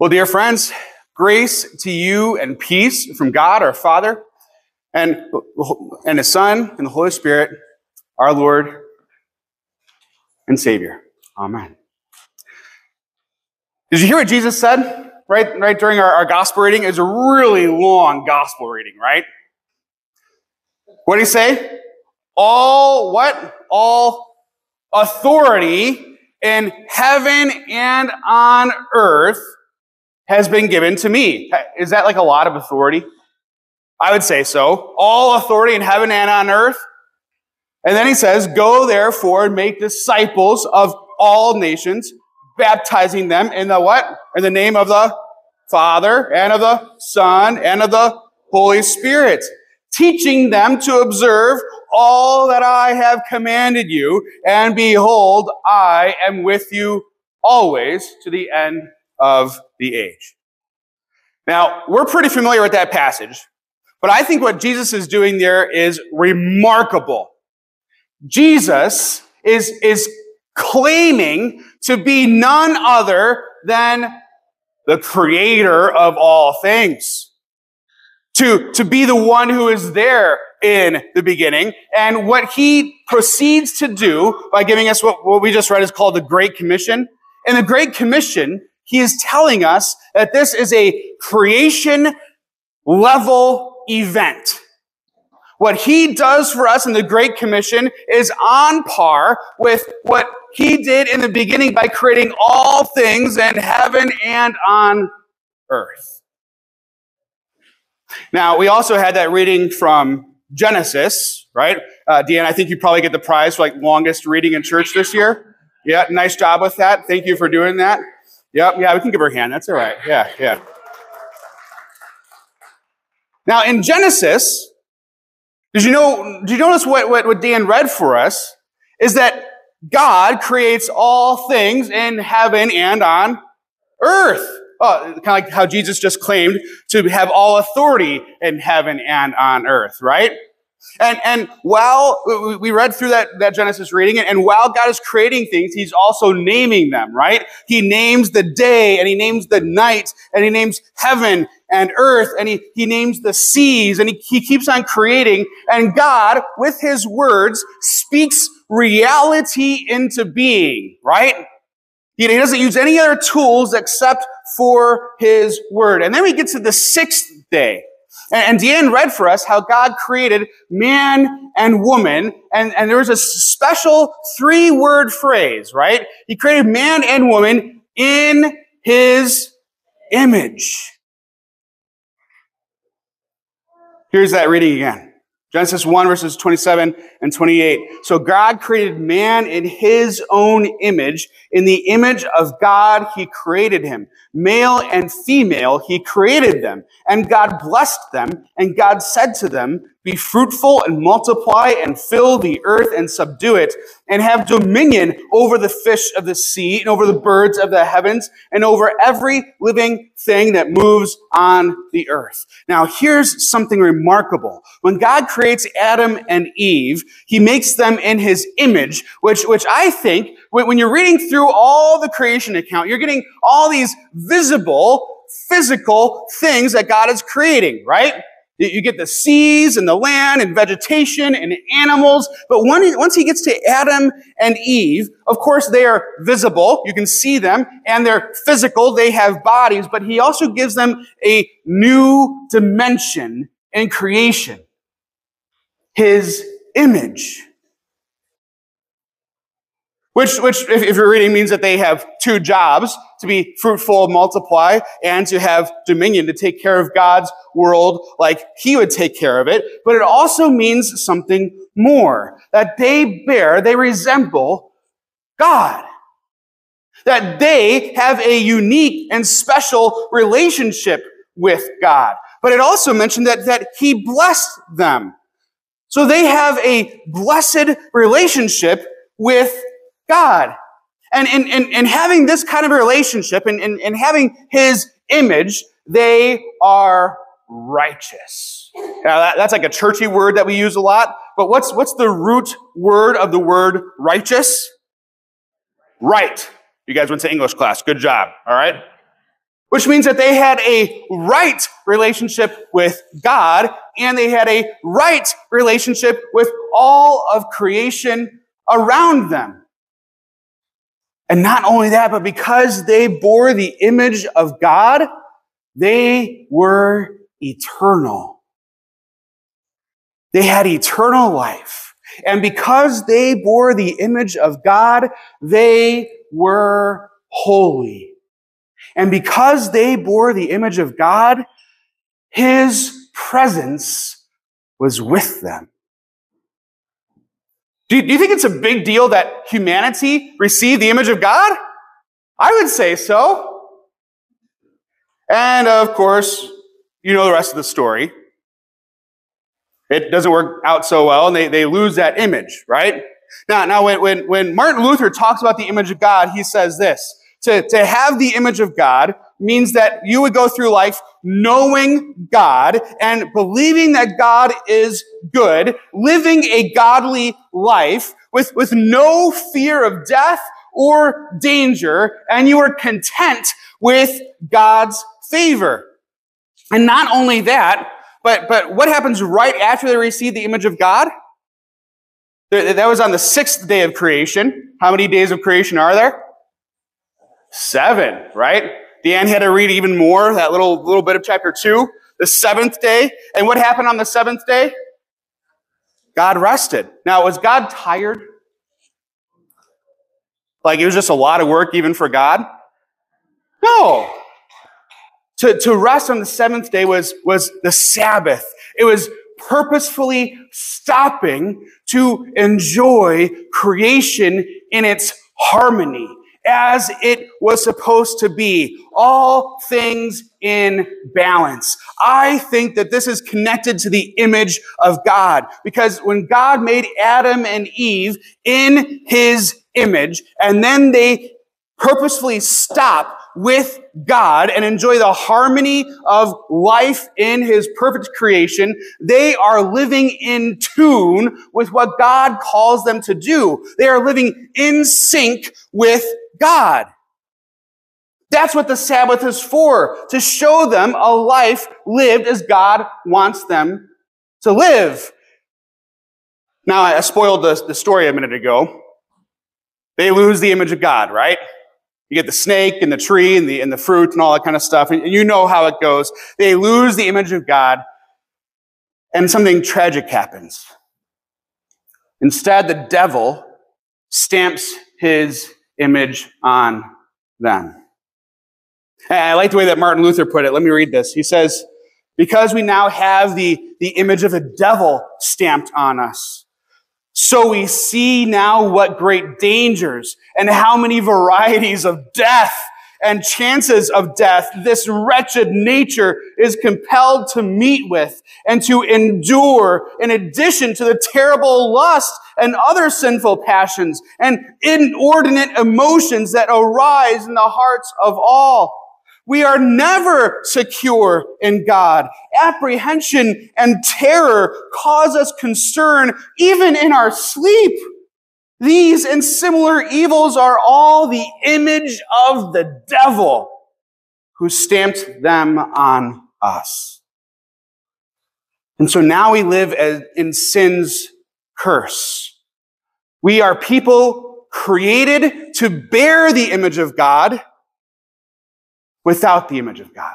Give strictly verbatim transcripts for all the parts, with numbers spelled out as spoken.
Well, dear friends, grace to you and peace from God our Father and, and His Son and the Holy Spirit, our Lord and Savior. Amen. Did you hear what Jesus said right, right during our, our gospel reading? It was a really long gospel reading, right? What did he say? All what? All authority in heaven and on earth has been given to me. Is that like a lot of authority? I would say so. All authority in heaven and on earth. And then he says, go therefore and make disciples of all nations, baptizing them in the what? In the name of the Father and of the Son and of the Holy Spirit, teaching them to observe all that I have commanded you. And behold, I am with you always to the end of the age. Now, we're pretty familiar with that passage, but I think what Jesus is doing there is remarkable. Jesus is, is claiming to be none other than the creator of all things. To, to be the one who is there in the beginning. And what he proceeds to do by giving us what, what we just read is called the Great Commission. In the Great Commission, he is telling us that this is a creation level event. What he does for us in the Great Commission is on par with what he did in the beginning by creating all things in heaven and on earth. Now, we also had that reading from Genesis, right? Uh, Deanne, I think you probably get the prize for like longest reading in church this year. Yeah, nice job with that. Thank you for doing that. Yep, yeah, we can give her a hand. That's all right. Yeah, yeah. Now, in Genesis, did you know, did you notice what, what, what Dan read for us? Is that God creates all things in heaven and on earth. Oh, kind of like how Jesus just claimed to have all authority in heaven and on earth, right? And, and while we read through that, that Genesis reading, and while God is creating things, he's also naming them, right? He names the day, and he names the night, and he names heaven and earth, and he, he names the seas, and he, he keeps on creating. And God, with his words, speaks reality into being, right? He doesn't use any other tools except for his word. And then we get to the sixth day. And Deanne read for us how God created man and woman. And, and there was a special three-word phrase, right? He created man and woman in his image. Here's that reading again. Genesis one, verses twenty-seven and twenty-eight. So God created man in his own image. In the image of God, he created him. Male and female, he created them. And God blessed them. And God said to them, be fruitful and multiply and fill the earth and subdue it and have dominion over the fish of the sea and over the birds of the heavens and over every living thing that moves on the earth. Now, here's something remarkable. When God creates Adam and Eve, he makes them in his image, which, which I think, when you're reading through all the creation account, you're getting all these visible, physical things that God is creating, right? You get the seas and the land and vegetation and animals. But once he gets to Adam and Eve, of course, they are visible. You can see them. And they're physical. They have bodies. But he also gives them a new dimension in creation. His image. Which, which, if, if you're reading, means that they have two jobs, to be fruitful, multiply, and to have dominion, to take care of God's world like he would take care of it. But it also means something more, that they bear, they resemble God. That they have a unique and special relationship with God. But it also mentioned that, that he blessed them. So they have a blessed relationship with God. And in, in, in having this kind of a relationship and in, in, in having his image, they are righteous. Now that, that's like a churchy word that we use a lot, but what's, what's the root word of the word righteous? Right. You guys went to English class. Good job. All right. which means that they had a right relationship with God, and they had a right relationship with all of creation around them. And not only that, but because they bore the image of God, they were eternal. They had eternal life. And because they bore the image of God, they were holy. And because they bore the image of God, his presence was with them. Do you, do you think it's a big deal that humanity received the image of God? I would say so. And of course, you know the rest of the story. It doesn't work out so well, and they, they lose that image, right? Now, now when, when, when Martin Luther talks about the image of God, he says this. To, to have the image of God means that you would go through life knowing God and believing that God is good, living a godly life with, with no fear of death or danger, and you are content with God's favor. And not only that, but, but what happens right after they receive the image of God? That was on the sixth day of creation. How many days of creation are there? Seven, right? Dan had to read even more, that little, little bit of chapter two, the seventh day. And what happened on the seventh day? God rested. Now, was God tired? Like it was just a lot of work even for God? No. To, to rest on the seventh day was, was the Sabbath. It was purposefully stopping to enjoy creation in its harmony, as it was supposed to be. All things in balance. I think that this is connected to the image of God, because when God made Adam and Eve in his image, and then they purposefully stop with God and enjoy the harmony of life in his perfect creation, they are living in tune with what God calls them to do. They are living in sync with God. That's what the Sabbath is for, to show them a life lived as God wants them to live. Now, I spoiled the, the story a minute ago. They lose the image of God, right? You get the snake and the tree and the, and the fruit and all that kind of stuff, and you know how it goes. They lose the image of God, and something tragic happens. Instead, the devil stamps his image on them. And I like the way that Martin Luther put it. Let me read this. He says, because we now have the, the image of a devil stamped on us, so we see now what great dangers and how many varieties of death and chances of death this wretched nature is compelled to meet with and to endure, in addition to the terrible lust and other sinful passions and inordinate emotions that arise in the hearts of all. We are never secure in God. Apprehension and terror cause us concern even in our sleep. These and similar evils are all the image of the devil who stamped them on us. And so now we live as in sin's curse. We are people created to bear the image of God without the image of God.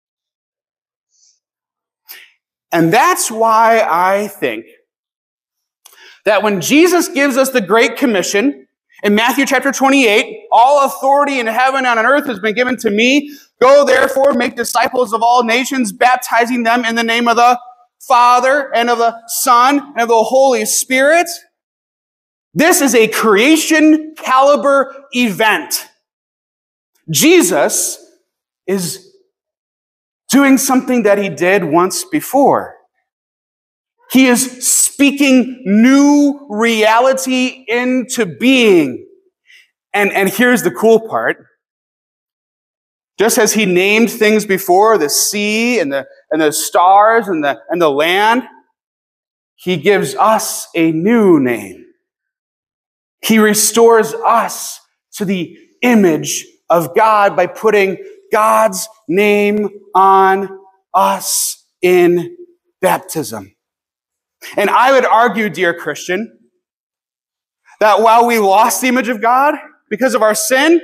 And that's why I think that when Jesus gives us the Great Commission in Matthew chapter twenty-eight, all authority in heaven and on earth has been given to me. Go therefore, make disciples of all nations, baptizing them in the name of the Father and of the Son and of the Holy Spirit. This is a creation caliber event. Jesus is doing something that he did once before. He is speaking new reality into being. And, and here's the cool part. Just as he named things before, the sea and the, and the stars and the, and the land, he gives us a new name. He restores us to the image of God by putting God's name on us in baptism. And I would argue, dear Christian, that while we lost the image of God because of our sin,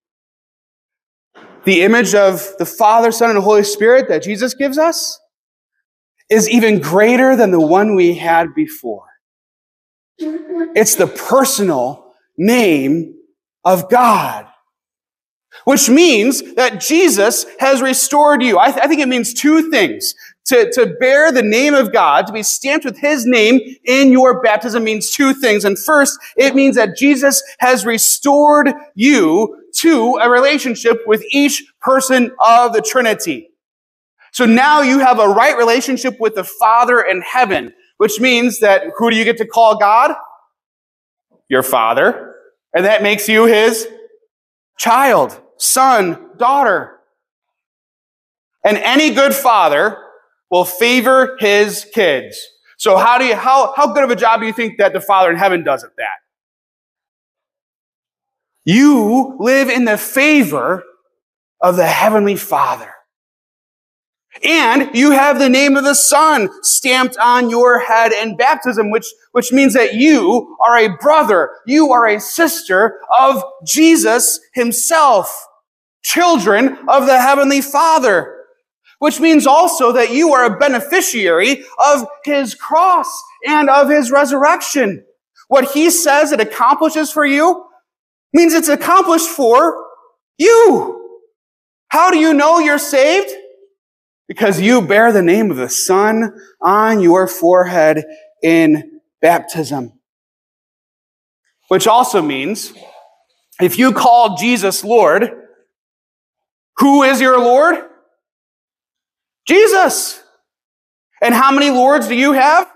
the image of the Father, Son, and Holy Spirit that Jesus gives us is even greater than the one we had before. It's the personal name of God, which means that Jesus has restored you. I, th- I think it means two things. To, to bear the name of God, to be stamped with his name in your baptism means two things. And first, it means that Jesus has restored you to a relationship with each person of the Trinity. So now you have a right relationship with the Father in heaven, which means that who do you get to call God? Your Father. And that makes you his child, son, daughter. And any good father will favor his kids. So how do you, how, how good of a job do you think that the Father in heaven does at that? You live in the favor of the Heavenly Father. And you have the name of the Son stamped on your head in baptism, which, which means that you are a brother, you are a sister of Jesus himself, children of the Heavenly Father. Which means also that you are a beneficiary of his cross and of his resurrection. What he says it accomplishes for you means it's accomplished for you. How do you know you're saved? Because you bear the name of the Son on your forehead in baptism. Which also means, if you call Jesus Lord, who is your Lord? Jesus. And how many lords do you have?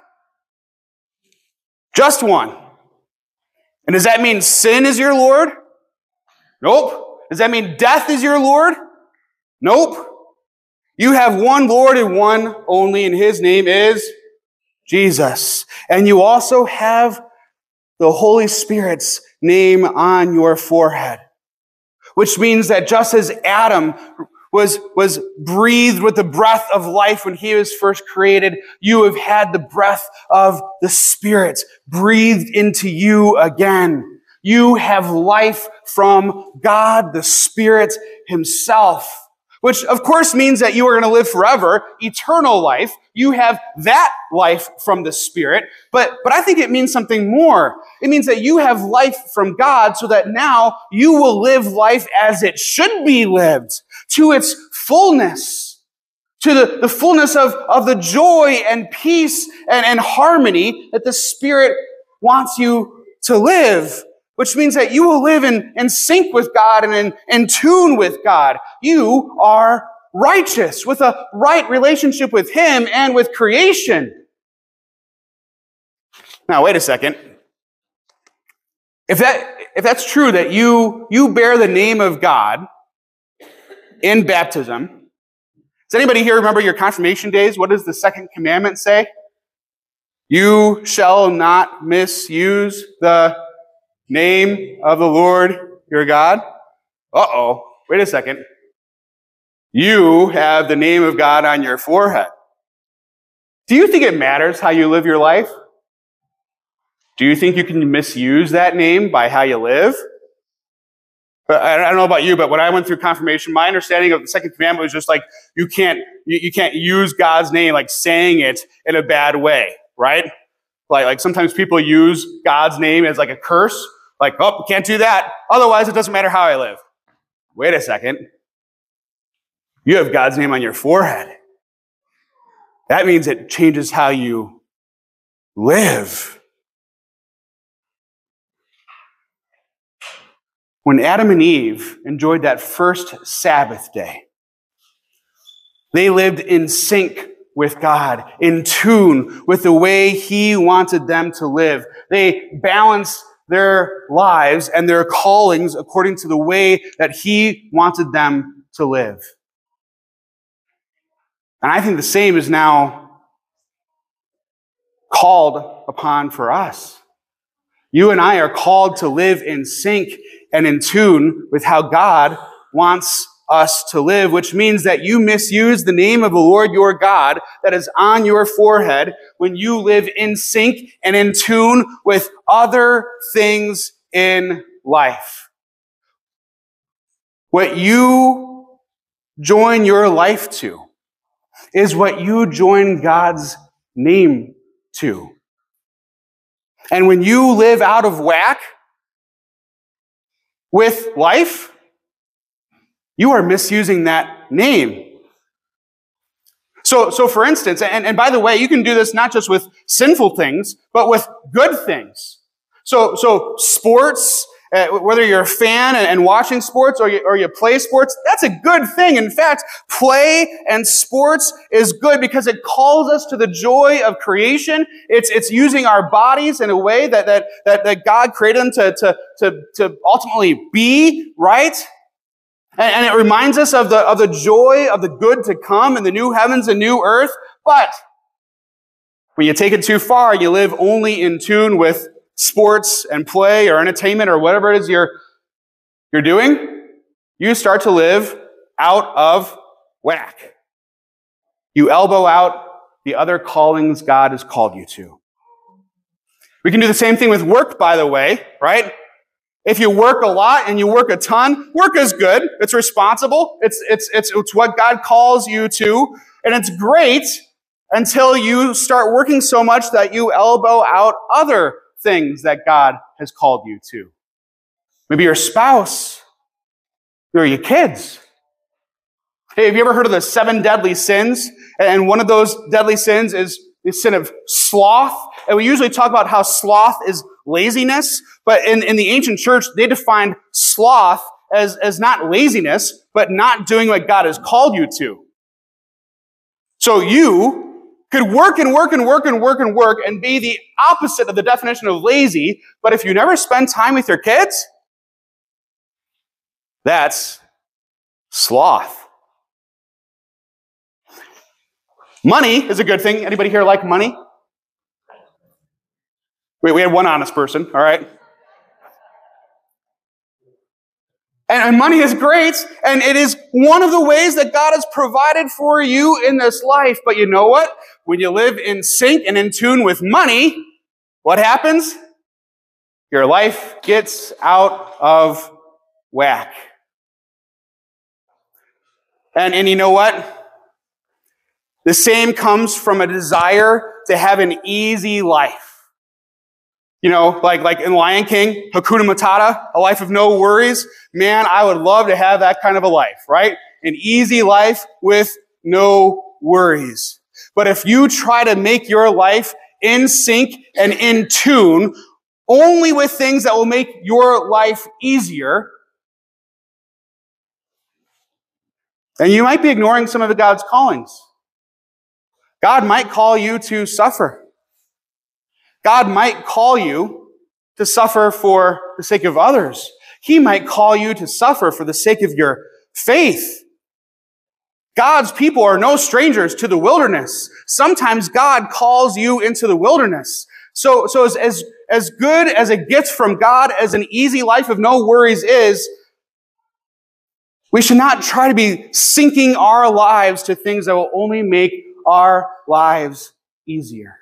Just one. And does that mean sin is your Lord? Nope. Does that mean death is your Lord? Nope. You have one Lord and one only, and his name is Jesus. And you also have the Holy Spirit's name on your forehead, which means that just as Adam was, was breathed with the breath of life when he was first created, you have had the breath of the Spirit breathed into you again. You have life from God, the Spirit himself, which of course means that you are going to live forever, eternal life. You have that life from the Spirit, but, but I think it means something more. It means that you have life from God so that now you will live life as it should be lived, to its fullness, to the, the fullness of, of the joy and peace and, and harmony that the Spirit wants you to live, which means that you will live in, in sync with God and in, in tune with God. You are righteous with a right relationship with him and with creation. Now, wait a second. If that, if that's true that you, you bear the name of God in baptism, does anybody here remember your confirmation days? What does the second commandment say? You shall not misuse the name of the Lord your God. Uh-oh. Wait a second. You have the name of God on your forehead. Do you think it matters how you live your life? Do you think you can misuse that name by how you live? I don't know about you, but when I went through confirmation, my understanding of the second commandment was just like, you can't, you, you can't use God's name, like saying it in a bad way, right? Like, like sometimes people use God's name as like a curse. Like, oh, can't do that. Otherwise, it doesn't matter how I live. Wait a second. You have God's name on your forehead. That means it changes how you live. When Adam and Eve enjoyed that first Sabbath day, they lived in sync with God, in tune with the way he wanted them to live. They balanced their lives and their callings according to the way that he wanted them to live. And I think the same is now called upon for us. You and I are called to live in sync and in tune with how God wants us to live, which means that you misuse the name of the Lord your God that is on your forehead when you live in sync and in tune with other things in life. What you join your life to is what you join God's name to. And when you live out of whack with life, you are misusing that name. So, so for instance, and, and by the way, you can do this not just with sinful things, but with good things. So, so sports, uh, whether you're a fan and, and watching sports or you, or you play sports, that's a good thing. In fact, play and sports is good because it calls us to the joy of creation. It's, it's using our bodies in a way that, that, that, that God created them to, to, to, to ultimately be, right? And, and it reminds us of the, of the joy of the good to come and the new heavens and new earth. But when you take it too far, you live only in tune with sports and play or entertainment or whatever it is you're, you're doing, you start to live out of whack. You elbow out the other callings God has called you to. We can do the same thing with work, by the way, right? If you work a lot and you work a ton, work is good. It's responsible. It's, it's, it's, it's what God calls you to. And it's great until you start working so much that you elbow out other things that God has called you to. Maybe your spouse or your kids. Hey, have you ever heard of the seven deadly sins? And one of those deadly sins is the sin of sloth. And we usually talk about how sloth is laziness. But in, in the ancient church, they defined sloth as, as not laziness, but not doing what God has called you to. So you could work and work and work and work and work and be the opposite of the definition of lazy, but if you never spend time with your kids, that's sloth. Money is a good thing. Anybody here like money? Wait, we had one honest person, all right? And money is great, and it is one of the ways that God has provided for you in this life. But you know what? When you live in sync and in tune with money, what happens? Your life gets out of whack. And, and you know what? The same comes from a desire to have an easy life. You know, like, like in Lion King, Hakuna Matata, a life of no worries. Man, I would love to have that kind of a life, right? An easy life with no worries. But if you try to make your life in sync and in tune only with things that will make your life easier, then you might be ignoring some of God's callings. God might call you to suffer. God might call you to suffer for the sake of others. He might call you to suffer for the sake of your faith. God's people are no strangers to the wilderness. Sometimes God calls you into the wilderness. So, so as, as, as good as a gift from God as an easy life of no worries is, we should not try to be sinking our lives to things that will only make our lives easier.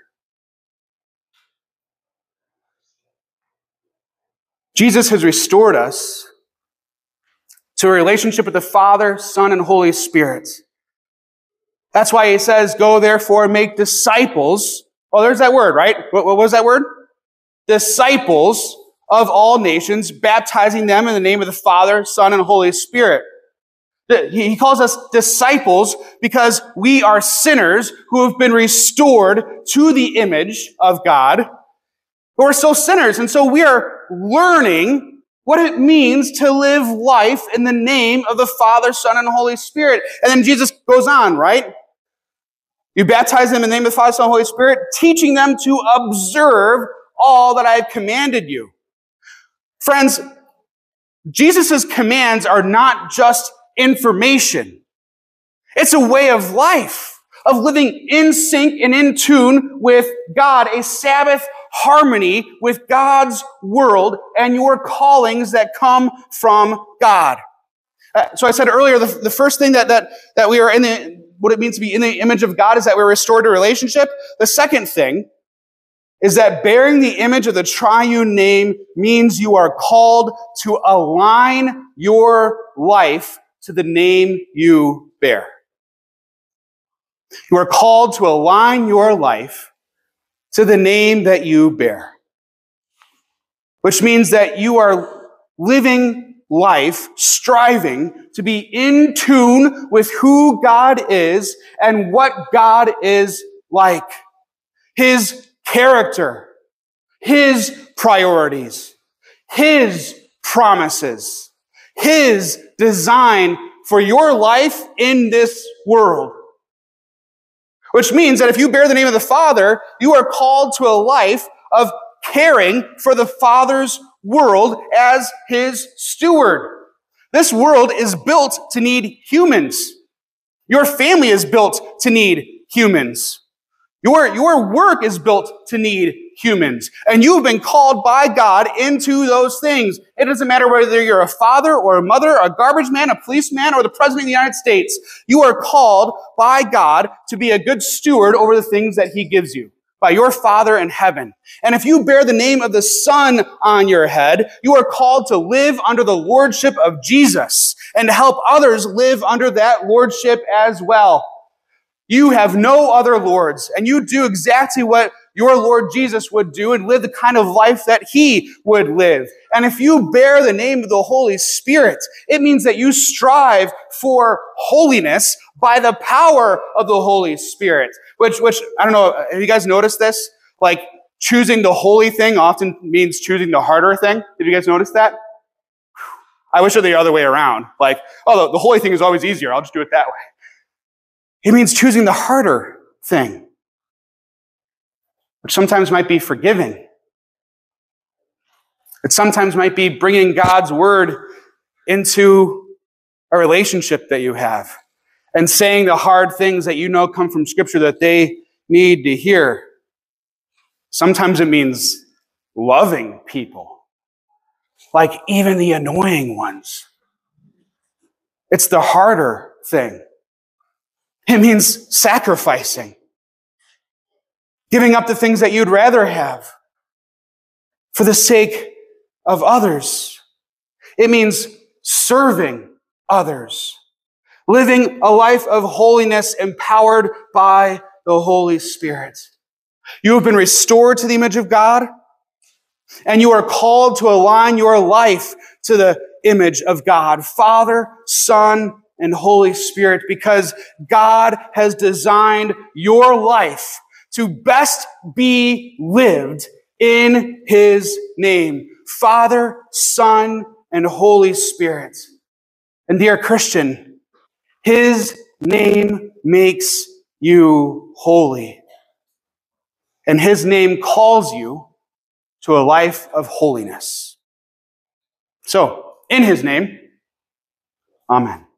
Jesus has restored us to a relationship with the Father, Son, and Holy Spirit. That's why he says, go therefore and make disciples. Oh, there's that word, right? What, what was that word? Disciples of all nations, baptizing them in the name of the Father, Son, and Holy Spirit. He calls us disciples because we are sinners who have been restored to the image of God. But we're still sinners, and so we are learning what it means to live life in the name of the Father, Son, and Holy Spirit. And then Jesus goes on, right? You baptize them in the name of the Father, Son, and Holy Spirit, teaching them to observe all that I have commanded you. Friends, Jesus' commands are not just information. It's a way of life, of living in sync and in tune with God, a Sabbath harmony with God's world and your callings that come from God. Uh, so I said earlier, the, the first thing that, that, that we are in the, what it means to be in the image of God is that we're restored to relationship. The second thing is that bearing the image of the triune name means you are called to align your life to the name you bear. You are called to align your life to the name that you bear, which means that you are living life striving to be in tune with who God is and what God is like. His character, His priorities, His promises, His design for your life in this world. Which means that if you bear the name of the Father, you are called to a life of caring for the Father's world as His steward. This world is built to need humans. Your family is built to need humans. Your, your work is built to need humans. And you've been called by God into those things. It doesn't matter whether you're a father or a mother, a garbage man, a policeman, or the president of the United States. You are called by God to be a good steward over the things that He gives you, by your Father in heaven. And if you bear the name of the Son on your head, you are called to live under the lordship of Jesus and to help others live under that lordship as well. You have no other lords, and you do exactly what your Lord Jesus would do and live the kind of life that He would live. And if you bear the name of the Holy Spirit, it means that you strive for holiness by the power of the Holy Spirit. Which, which, I don't know, have you guys noticed this? Like, choosing the holy thing often means choosing the harder thing. Did you guys notice that? I wish it were the other way around. Like, oh, the, the holy thing is always easier. I'll just do it that way. It means choosing the harder thing, which sometimes might be forgiving. It sometimes might be bringing God's word into a relationship that you have and saying the hard things that you know come from Scripture that they need to hear. Sometimes it means loving people, like even the annoying ones. It's the harder thing. It means sacrificing, giving up the things that you'd rather have for the sake of others. It means serving others, living a life of holiness empowered by the Holy Spirit. You have been restored to the image of God, and you are called to align your life to the image of God, Father, Son, and Holy Spirit, because God has designed your life to best be lived in His name, Father, Son, and Holy Spirit. And dear Christian, His name makes you holy. And His name calls you to a life of holiness. So, in His name, amen.